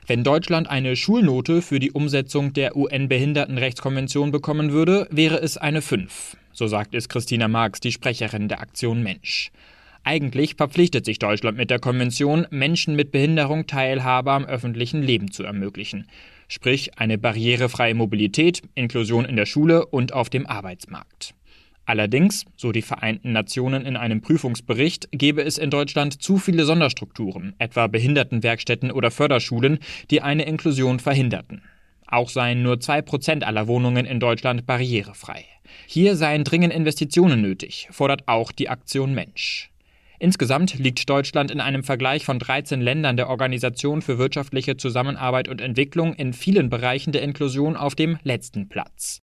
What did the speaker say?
Wenn Deutschland eine Schulnote für die Umsetzung der UN-Behindertenrechtskonvention bekommen würde, wäre es eine 5. So sagt es Christina Marx, die Sprecherin der Aktion Mensch. Eigentlich verpflichtet sich Deutschland mit der Konvention, Menschen mit Behinderung Teilhabe am öffentlichen Leben zu ermöglichen. Sprich, eine barrierefreie Mobilität, Inklusion in der Schule und auf dem Arbeitsmarkt. Allerdings, so die Vereinten Nationen in einem Prüfungsbericht, gäbe es in Deutschland zu viele Sonderstrukturen, etwa Behindertenwerkstätten oder Förderschulen, die eine Inklusion verhinderten. Auch seien nur 2% aller Wohnungen in Deutschland barrierefrei. Hier seien dringend Investitionen nötig, fordert auch die Aktion Mensch. Insgesamt liegt Deutschland in einem Vergleich von 13 Ländern der Organisation für wirtschaftliche Zusammenarbeit und Entwicklung in vielen Bereichen der Inklusion auf dem letzten Platz.